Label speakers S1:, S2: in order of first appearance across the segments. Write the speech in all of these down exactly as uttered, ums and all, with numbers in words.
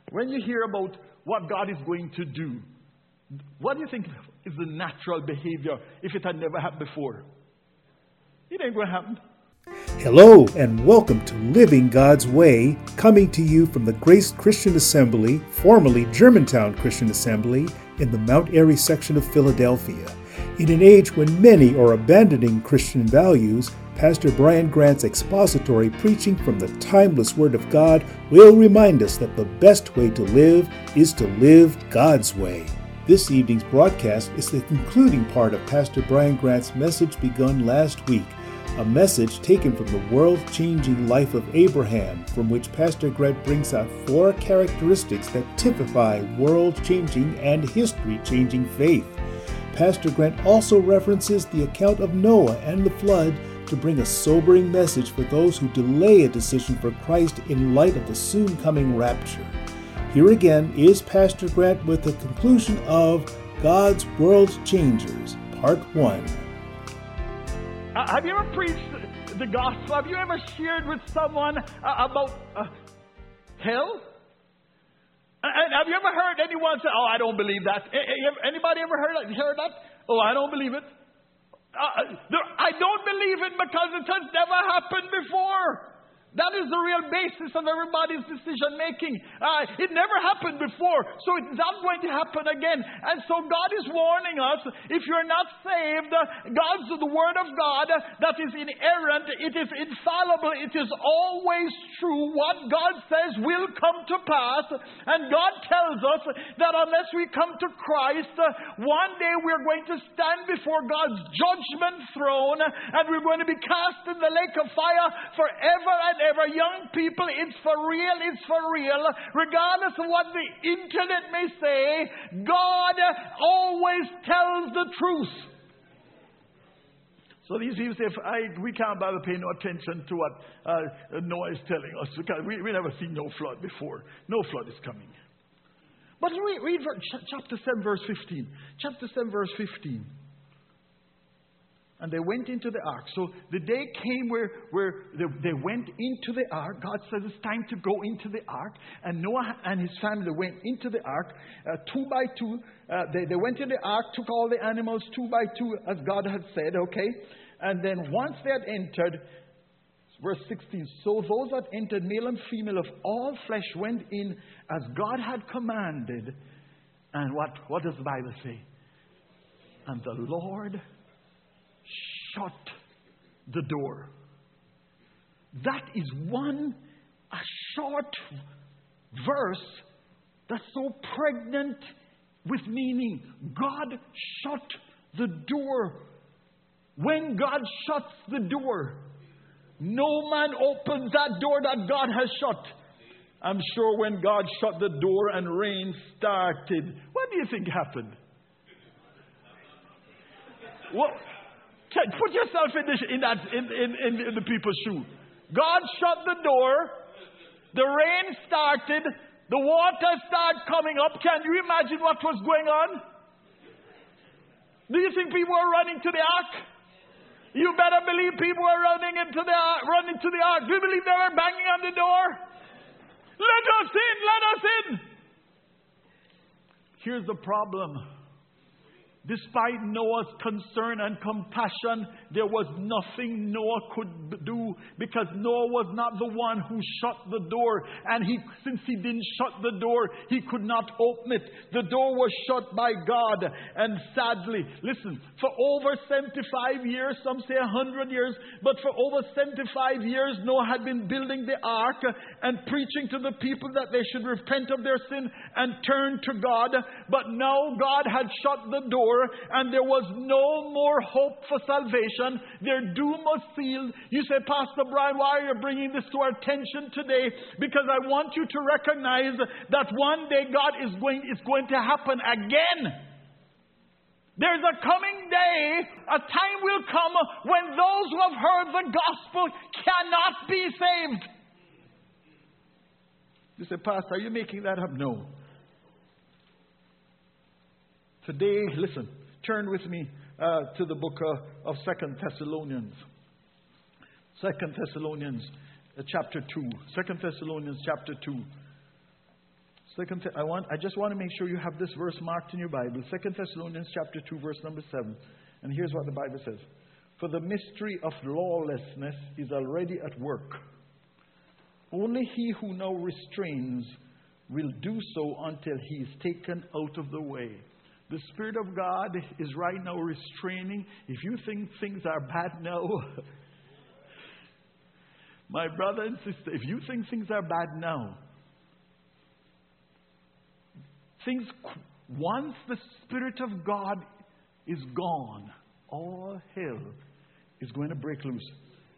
S1: When you hear about what God is going to do, what do you think is the natural behavior if it had never happened before? It ain't going to happen.
S2: Hello and welcome to Living God's Way, coming to you from the Grace Christian Assembly, formerly Germantown Christian Assembly, in the Mount Airy section of Philadelphia. In an age when many are abandoning Christian values, Pastor Brian Grant's expository preaching from the timeless Word of God will remind us that the best way to live is to live God's way. This evening's broadcast is the concluding part of Pastor Brian Grant's message begun last week, a message taken from the world-changing life of Abraham, from which Pastor Grant brings out four characteristics that typify world-changing and history-changing faith. Pastor Grant also references the account of Noah and the flood to bring a sobering message for those who delay a decision for Christ in light of the soon-coming rapture. Here again is Pastor Grant with the conclusion of God's World Changers, Part one.
S1: Uh, have you ever preached the gospel? Have you ever shared with someone uh, about uh, hell? And have you ever heard anyone say, "Oh, I don't believe that"? Anybody ever heard that? Heard that? Oh, I don't believe it. Uh, there, I don't believe it because it has never happened before. That is the real basis of everybody's decision making. Uh, it never happened before, so it's not going to happen again. And so God is warning us, if you're not saved, God's the Word of God that is inerrant, it is infallible, it is always true. What God says will come to pass. And God tells us that unless we come to Christ, one day we're going to stand before God's judgment throne, and we're going to be cast in the lake of fire forever and ever. Young people, it's for real, it's for real. Regardless of what the internet may say, God always tells the truth. So these people say, I, we can't bother pay no attention to what uh, Noah is telling us, because we, we never seen no flood before. No flood is coming. But read, read chapter seven, verse fifteen. Chapter seven, verse fifteen. And they went into the ark. So the day came where, where they, they went into the ark. God says it's time to go into the ark. And Noah and his family went into the ark uh, two by two. Uh, they, they went into the ark, took all the animals two by two as God had said, okay? And then once they had entered, verse sixteen, so those that entered, male and female of all flesh, went in as God had commanded. And what, what does the Bible say? And the Lord shut the door. That is one, a short verse that's so pregnant with meaning. God shut the door. When God shuts the door, no man opens that door that God has shut. I'm sure when God shut the door and rain started, what do you think happened? What? Put yourself in, the, in that in, in, in, in the people's shoe. God shut the door. The rain started. The water started coming up. Can you imagine what was going on? Do you think people were running to the ark? You better believe people were running into the ark, running to the ark. Do you believe they were banging on the door? Let us in, let us in. Here's the problem. Despite Noah's concern and compassion, there was nothing Noah could do, because Noah was not the one who shut the door. And he, since he didn't shut the door, he could not open it. The door was shut by God. And sadly, listen, for over seventy-five years, some say one hundred years, but for over seventy-five years, Noah had been building the ark and preaching to the people that they should repent of their sin and turn to God. But now God had shut the door, and there was no more hope for salvation. Their doom was sealed. You say, Pastor Brian, why are you bringing this to our attention today? Because I want you to recognize that one day God is going, is going to happen again. There's a coming day, a time will come when those who have heard the gospel cannot be saved. You say, Pastor, are you making that up? No. Today, listen, turn with me uh, to the book uh, of Second Thessalonians. Second Thessalonians uh, chapter two. Second Thessalonians chapter two. Second, I want. I just want to make sure you have this verse marked in your Bible. Second Thessalonians chapter two, verse number seven. And here's what the Bible says: "For the mystery of lawlessness is already at work. Only he who now restrains will do so until he is taken out of the way." The Spirit of God is right now restraining. If you think things are bad now, my brother and sister, if you think things are bad now, things, once the Spirit of God is gone, all hell is going to break loose.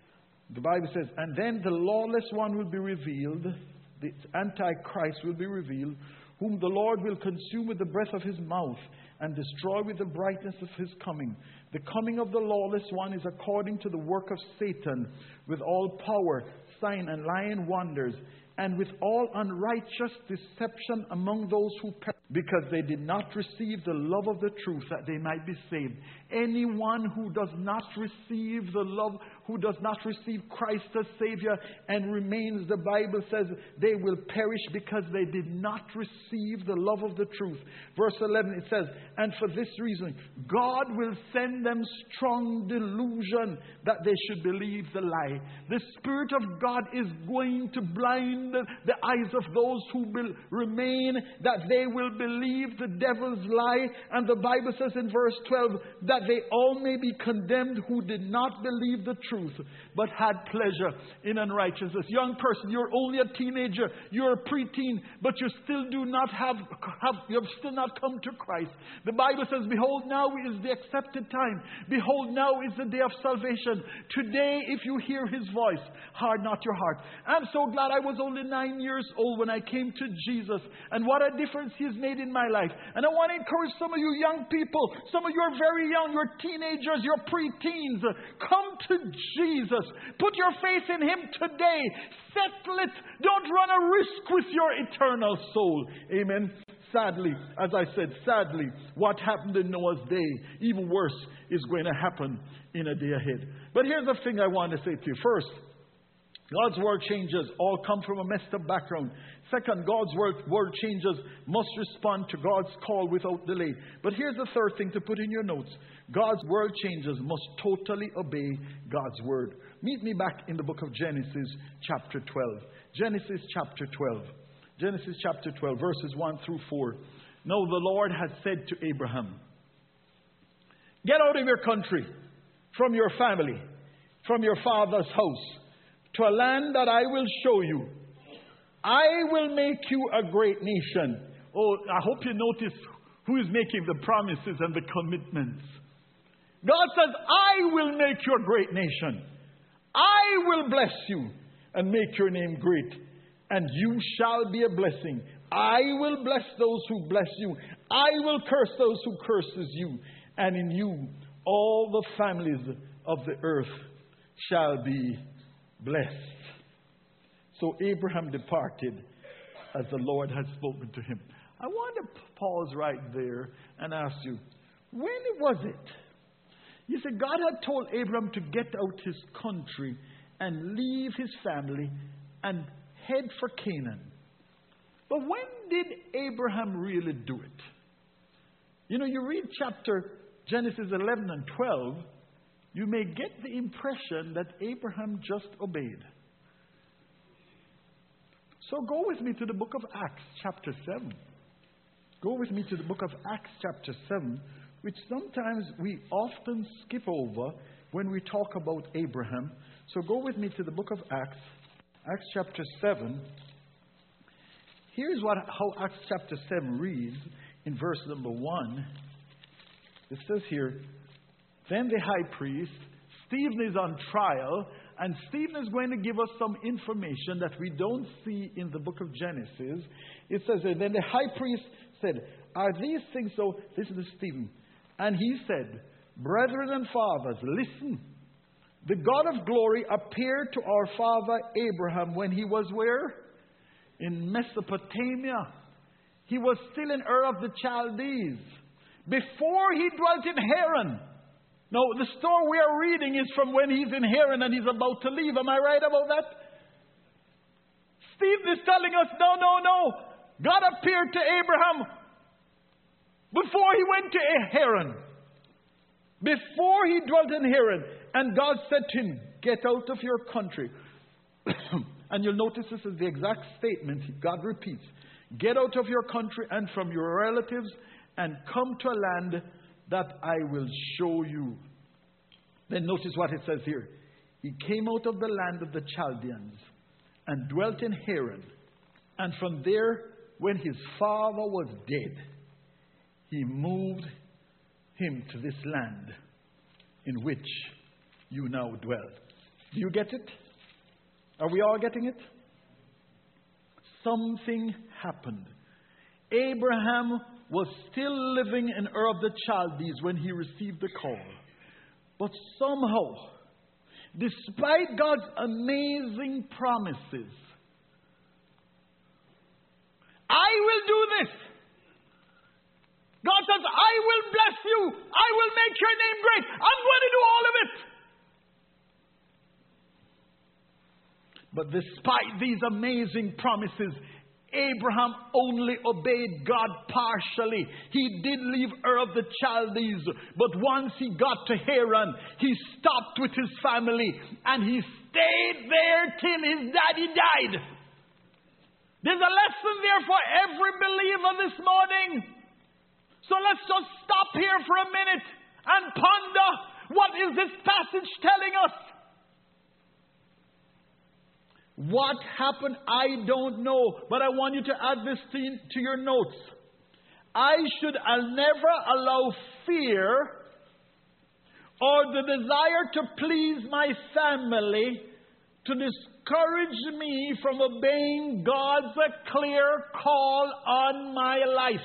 S1: The Bible says, "And then the lawless one will be revealed, the Antichrist will be revealed, whom the Lord will consume with the breath of his mouth and destroy with the brightness of his coming. The coming of the lawless one is according to the work of Satan, with all power, sign, and lying wonders, and with all unrighteous deception among those who perish, because they did not receive the love of the truth, that they might be saved." Anyone who does not receive the love, who does not receive Christ as Savior and remains, the Bible says, they will perish because they did not receive the love of the truth. Verse eleven, it says, "And for this reason, God will send them strong delusion that they should believe the lie." The Spirit of God is going to blind the, the eyes of those who will remain, that they will believe the devil's lie. And the Bible says in verse twelve, that they all may be condemned who did not believe the truth, but had pleasure in unrighteousness. Young person, you're only a teenager, you're a preteen, but you still do not have, have you have still not come to Christ. The Bible says, "Behold, now is the accepted time. Behold, now is the day of salvation. Today, if you hear his voice, harden not your heart." I'm so glad I was only nine years old when I came to Jesus, and what a difference he has made in my life. And I want to encourage some of you young people, some of you are very young, you're teenagers, you're preteens. Come to Jesus. Put your faith in him today. Settle it. Don't run a risk with your eternal soul. Amen. Sadly, as I said, sadly, what happened in Noah's day, even worse, is going to happen in a day ahead. But here's the thing I want to say to you. First, God's word changes all come from a messed up background. Second, God's word, word changes must respond to God's call without delay. But here's the third thing to put in your notes. God's word changes must totally obey God's word. Meet me back in the book of Genesis chapter twelve. Genesis chapter twelve. Genesis chapter twelve, verses one through four. "Now the Lord had said to Abraham, get out of your country, from your family, from your father's house, to a land that I will show you. I will make you a great nation." Oh, I hope you notice who is making the promises and the commitments. God says, "I will make you a great nation. I will bless you and make your name great, and you shall be a blessing. I will bless those who bless you. I will curse those who curses you. And in you, all the families of the earth shall be blessed." So Abraham departed as the Lord had spoken to him. I want to pause right there and ask you, when was it? You see, God had told Abraham to get out his country and leave his family and head for Canaan. But when did Abraham really do it? You know, you read chapter Genesis eleven and twelve, you may get the impression that Abraham just obeyed. So go with me to the book of Acts chapter seven. Go with me to the book of Acts chapter seven, which sometimes we often skip over when we talk about Abraham. So go with me to the book of Acts, Acts chapter seven. Here's what how Acts chapter seven reads in verse number one. It says here, "Then the high priest, Stephen is on trial, and Stephen is going to give us some information that we don't see in the book of Genesis." It says, "And then the high priest said, 'Are these things so?'" Listen to Stephen. "And he said, 'Brethren and fathers, listen. The God of glory appeared to our father Abraham when he was where? In Mesopotamia. He was still in Ur of the Chaldees, before he dwelt in Haran.'" Now, the story we are reading is from when he's in Haran and he's about to leave. Am I right about that? Stephen is telling us, no, no, no. God appeared to Abraham before he went to Haran. Before he dwelt in Haran. And God said to him, get out of your country. And you'll notice this is the exact statement God repeats. Get out of your country and from your relatives and come to a land that I will show you. Then notice what it says here. He came out of the land of the Chaldeans and dwelt in Haran. And from there, when his father was dead, he moved him to this land in which you now dwell. Do you get it? Are we all getting it? Something happened. Abraham was still living in Ur of the Chaldees when he received the call. But somehow, despite God's amazing promises, I will do this. God says, I will bless you. I will make your name great. I'm going to do all of it. But despite these amazing promises, Abraham only obeyed God partially. He did leave Ur of the Chaldees, but once he got to Haran, he stopped with his family and he stayed there till his daddy died. There's a lesson there for every believer this morning. So let's just stop here for a minute and ponder, what is this passage telling us? What happened, I don't know. But I want you to add this to, to your notes. I should I'll never allow fear or the desire to please my family to discourage me from obeying God's clear call on my life.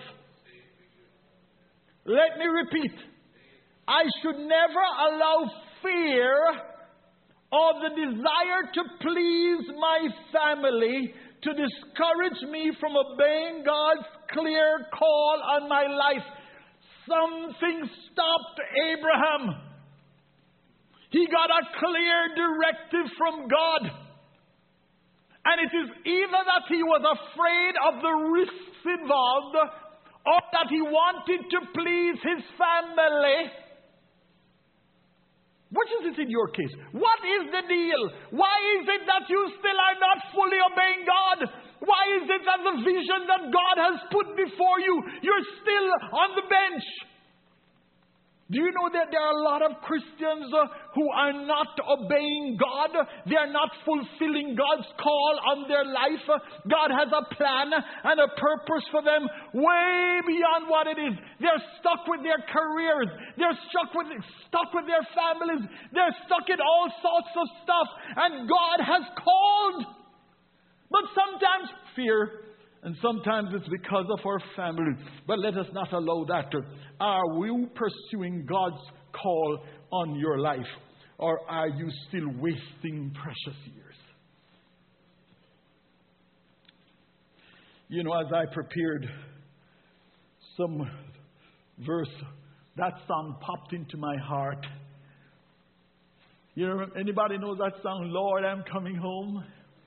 S1: Let me repeat. I should never allow fear or the desire to please my family to discourage me from obeying God's clear call on my life. Something stopped Abraham. He got a clear directive from God. And it is either that he was afraid of the risks involved, or that he wanted to please his family. Which is it in your case? What is the deal? Why is it that you still are not fully obeying God? Why is it that the vision that God has put before you, you're still on the bench? Do you know that there are a lot of Christians uh, who are not obeying God? They are not fulfilling God's call on their life. God has a plan and a purpose for them way beyond what it is. They're stuck with their careers. They're stuck with, stuck with their families. They're stuck in all sorts of stuff. And God has called. But sometimes fear. And sometimes it's because of our family. But let us not allow that. Are we pursuing God's call on your life? Or are you still wasting precious years? You know, as I prepared some verse, that song popped into my heart. You know, anybody knows that song, Lord, I'm Coming Home?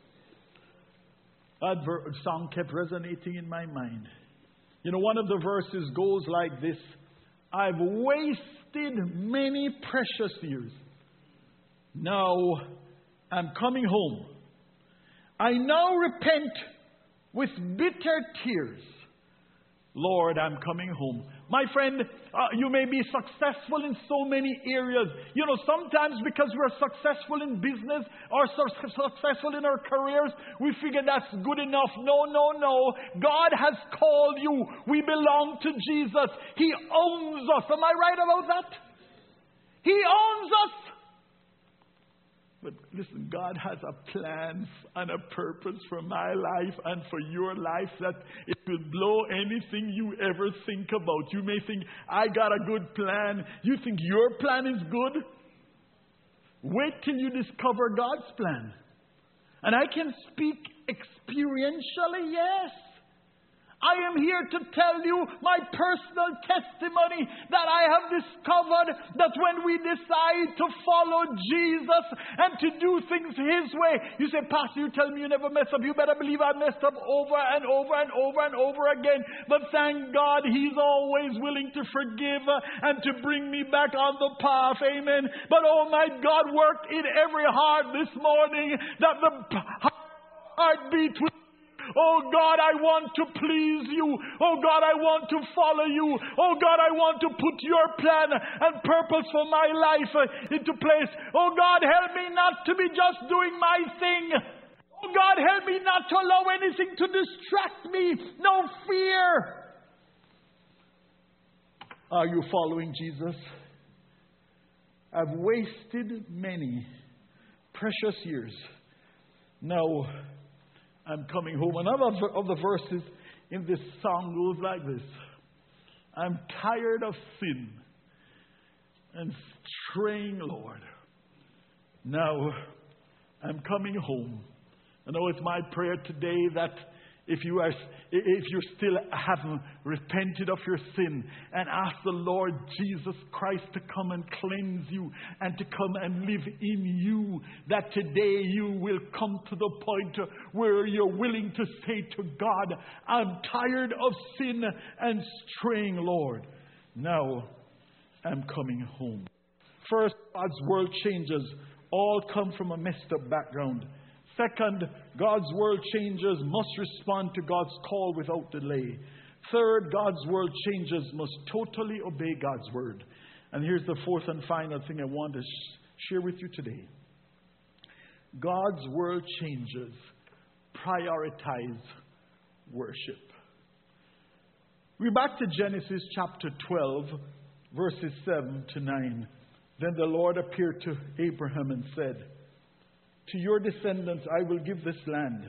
S1: That ver- song kept resonating in my mind. You know, one of the verses goes like this. I've wasted many precious years. Now I'm coming home. I now repent with bitter tears. Lord, I'm coming home. My friend, uh, you may be successful in so many areas. You know, sometimes because we're successful in business or su- successful in our careers, we figure that's good enough. No, no, no. God has called you. We belong to Jesus. He owns us. Am I right about that? He owns us. But listen, God has a plan and a purpose for my life and for your life that it will blow anything you ever think about. You may think, I got a good plan. You think your plan is good? Wait till you discover God's plan. And I can speak experientially, yes. I am here to tell you my personal testimony that I have discovered that when we decide to follow Jesus and to do things His way. You say, Pastor, you tell me you never mess up. You better believe I messed up over and over and over and over again. But thank God He's always willing to forgive and to bring me back on the path. Amen. But oh my God, work in every heart this morning that the heartbeat will. Oh God, I want to please you. Oh God, I want to follow you. Oh God, I want to put your plan and purpose for my life into place. Oh God, help me not to be just doing my thing. Oh God, help me not to allow anything to distract me. No fear. Are you following Jesus? I've wasted many precious years. Now I'm coming home. Another of the verses in this song goes like this. I'm tired of sin and straying, Lord. Now I'm coming home. I know it's my prayer today that if you are, if you still haven't repented of your sin and asked the Lord Jesus Christ to come and cleanse you and to come and live in you, that today you will come to the point where you're willing to say to God, I'm tired of sin and straying, Lord. Now I'm coming home. First, God's world changes all come from a messed up background. Second, God's world changers must respond to God's call without delay. Third, God's world changers must totally obey God's word. And here's the fourth and final thing I want to sh- share with you today. God's world changers prioritize worship. We're back to Genesis chapter twelve, verses seven to nine. Then the Lord appeared to Abraham and said, to your descendants I will give this land.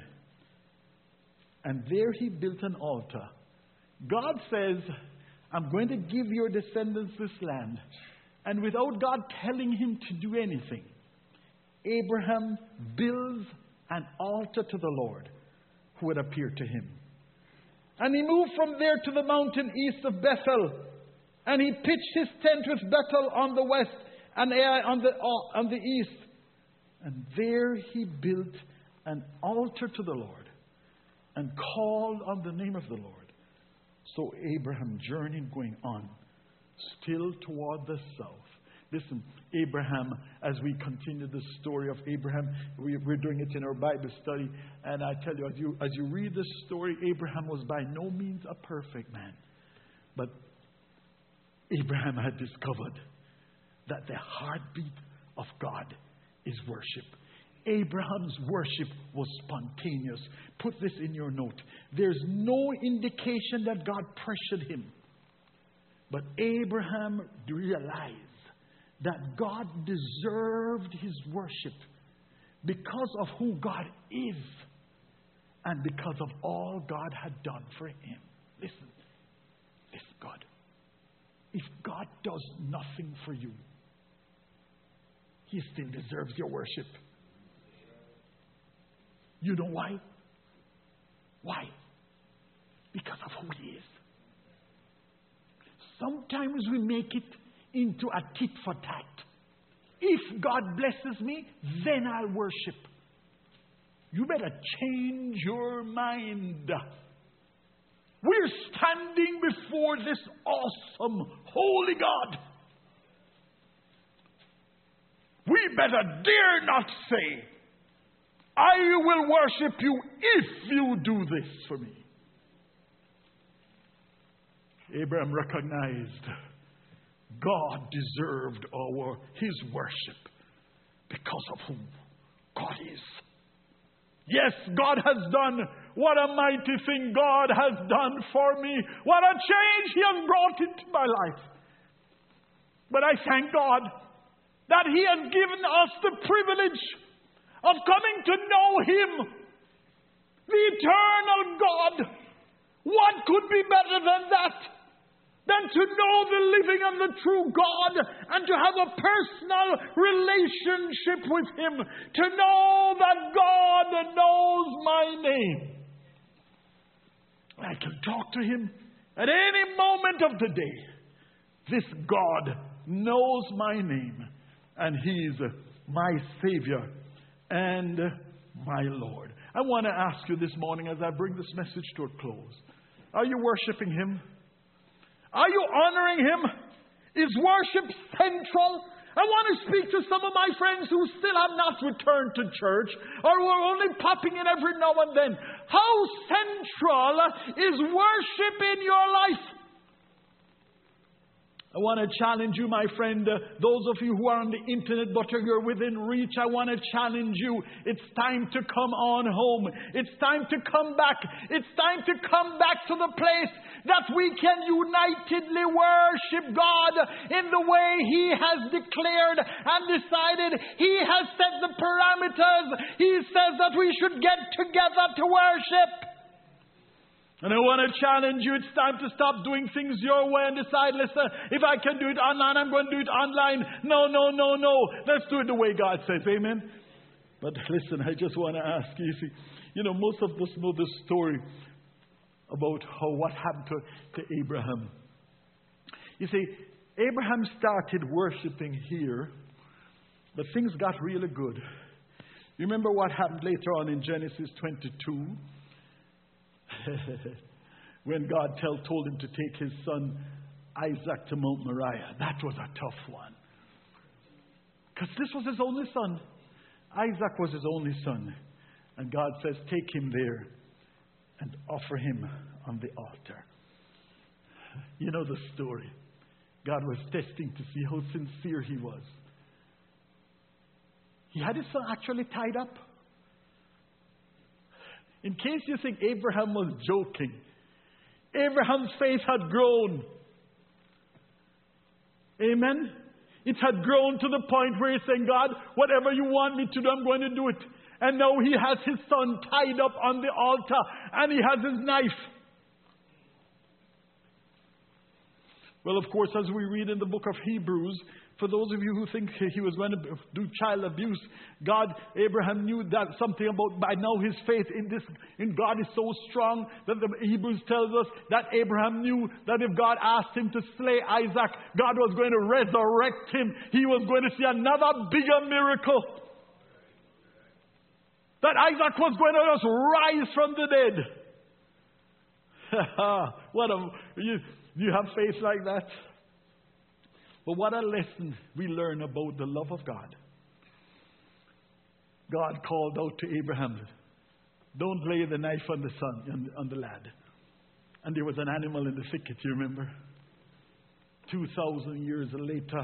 S1: And there he built an altar. God says, I'm going to give your descendants this land. And without God telling him to do anything, Abraham builds an altar to the Lord who had appeared to him. And he moved from there to the mountain east of Bethel. And he pitched his tent with Bethel on the west and Ai on the, on the east. And there he built an altar to the Lord and called on the name of the Lord. So Abraham journeyed going on, still toward the south. Listen, Abraham, as we continue the story of Abraham, we, we're doing it in our Bible study. And I tell you as, you, as you read this story, Abraham was by no means a perfect man. But Abraham had discovered that the heartbeat of God is worship. Abraham's worship was spontaneous. Put this in your note. There's no indication that God pressured him. But Abraham realized that God deserved his worship because of who God is and because of all God had done for him. Listen, listen, God. If God does nothing for you, He still deserves your worship. You know why? Why? Because of who He is. Sometimes we make it into a tit for tat. If God blesses me, then I'll worship. You better change your mind. We're standing before this awesome, holy God. We better dare not say, I will worship you if you do this for me. Abraham recognized God deserved our his worship because of who God is. Yes, God has done what a mighty thing God has done for me. What a change He has brought into my life. But I thank God that He has given us the privilege of coming to know Him, the eternal God. What could be better than that? Than to know the living and the true God and to have a personal relationship with Him. To know that God knows my name. I can talk to Him at any moment of the day. This God knows my name, and He's my Savior and my Lord. I want to ask you this morning as I bring this message to a close. Are you worshiping Him? Are you honoring Him? Is worship central? I want to speak to some of my friends who still have not returned to church or who are only popping in every now and then. How central is worship in your life? I want to challenge you, my friend. Uh, those of you who are on the internet but you're within reach, I want to challenge you. It's time to come on home. It's time to come back. It's time to come back to the place that we can unitedly worship God in the way He has declared and decided. He has set the parameters. He says that we should get together to worship. And I want to challenge you, it's time to stop doing things your way and decide, listen, if I can do it online, I'm going to do it online. No, no, no, no. Let's do it the way God says. Amen? But listen, I just want to ask you, see, you know, most of us know the story about how what happened to, to Abraham. You see, Abraham started worshiping here, but things got really good. You remember what happened later on in Genesis twenty-two? When God tell, told him to take his son Isaac to Mount Moriah. That was a tough one. Because this was his only son. Isaac was his only son. And God says, take him there and offer him on the altar. You know the story. God was testing to see how sincere he was. He had his son actually tied up. In case you think Abraham was joking, Abraham's faith had grown. Amen? It had grown to the point where he's saying, God, whatever you want me to do, I'm going to do it. And now he has his son tied up on the altar and he has his knife. Well, of course, as we read in the book of Hebrews, for those of you who think he was going to do child abuse, God, Abraham knew that something about, by now his faith in this, in God is so strong that the Hebrews tells us that Abraham knew that if God asked him to slay Isaac, God was going to resurrect him. He was going to see another bigger miracle. That Isaac was going to just rise from the dead. What a, you, you have faith like that? But what a lesson we learn about the love of God. God called out to Abraham, don't lay the knife on the son, on, on the lad. And there was an animal in the thicket, you remember? Two thousand years later,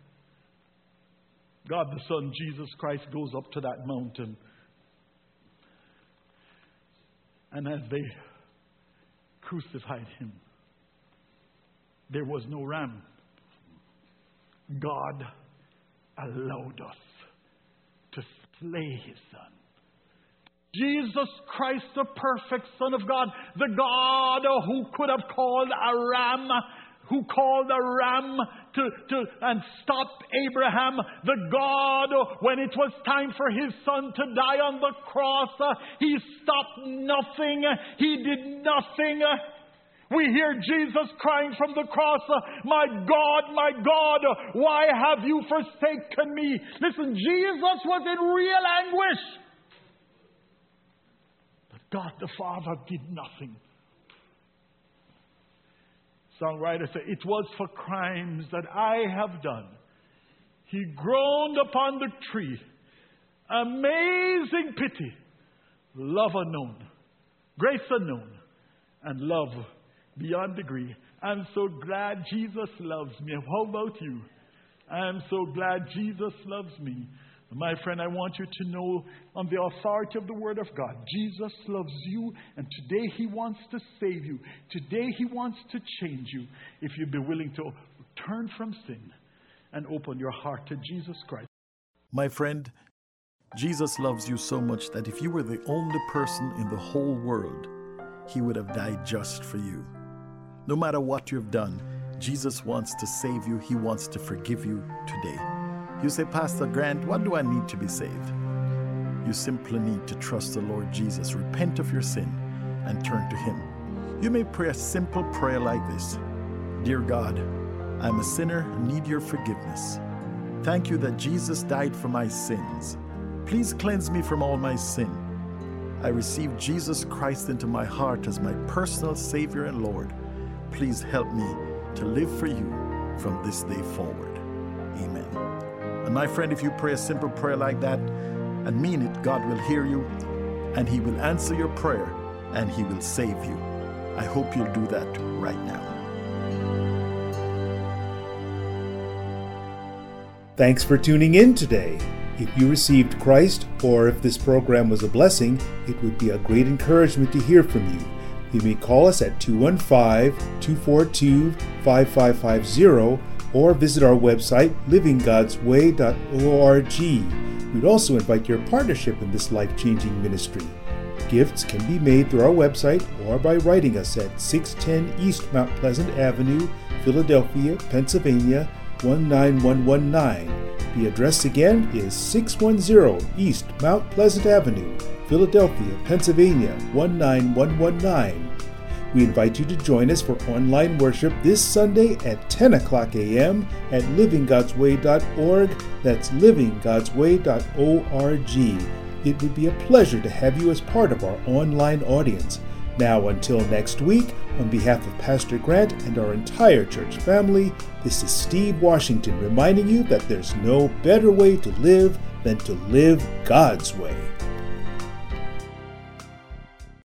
S1: God the Son, Jesus Christ, goes up to that mountain. And as they crucified him, there was no ram. God allowed us to slay his son. Jesus Christ, the perfect Son of God, the God who could have called a ram, who called a ram to, to and stopped Abraham, the God, when it was time for his son to die on the cross, he stopped nothing, he did nothing. We hear Jesus crying from the cross, my God, my God, why have you forsaken me? Listen, Jesus was in real anguish. But God the Father did nothing. Songwriter said, it was for crimes that I have done. He groaned upon the tree. Amazing pity. Love unknown. Grace unknown. And love beyond degree. I'm so glad Jesus loves me. How about you? I'm so glad Jesus loves me. My friend, I want you to know on the authority of the Word of God, Jesus loves you, and today He wants to save you. Today He wants to change you if you'd be willing to turn from sin and open your heart to Jesus Christ.
S3: My friend, Jesus loves you so much that if you were the only person in the whole world, He would have died just for you. No matter what you've done, Jesus wants to save you. He wants to forgive you today. You say, Pastor Grant, what do I need to be saved? You simply need to trust the Lord Jesus, repent of your sin, and turn to Him. You may pray a simple prayer like this. Dear God, I'm a sinner and need your forgiveness. Thank you that Jesus died for my sins. Please cleanse me from all my sin. I receive Jesus Christ into my heart as my personal Savior and Lord. Please help me to live for you from this day forward. Amen. And my friend, if you pray a simple prayer like that and mean it, God will hear you and He will answer your prayer and He will save you. I hope you'll do that right now.
S2: Thanks for tuning in today. If you received Christ, or if this program was a blessing, it would be a great encouragement to hear from you. You may call us at two one five, two four two, five five five zero or visit our website, living gods way dot org. We'd also invite your partnership in this life-changing ministry. Gifts can be made through our website or by writing us at six ten East Mount Pleasant Avenue, Philadelphia, Pennsylvania, one nine one one nine. The address again is six one zero East Mount Pleasant Avenue, Philadelphia, Pennsylvania, one nine one one nine. We invite you to join us for online worship this Sunday at ten o'clock a.m. at living gods way dot org. That's living gods way dot org. It would be a pleasure to have you as part of our online audience. Now, until next week, on behalf of Pastor Grant and our entire church family, this is Steve Washington reminding you that there's no better way to live than to live God's way.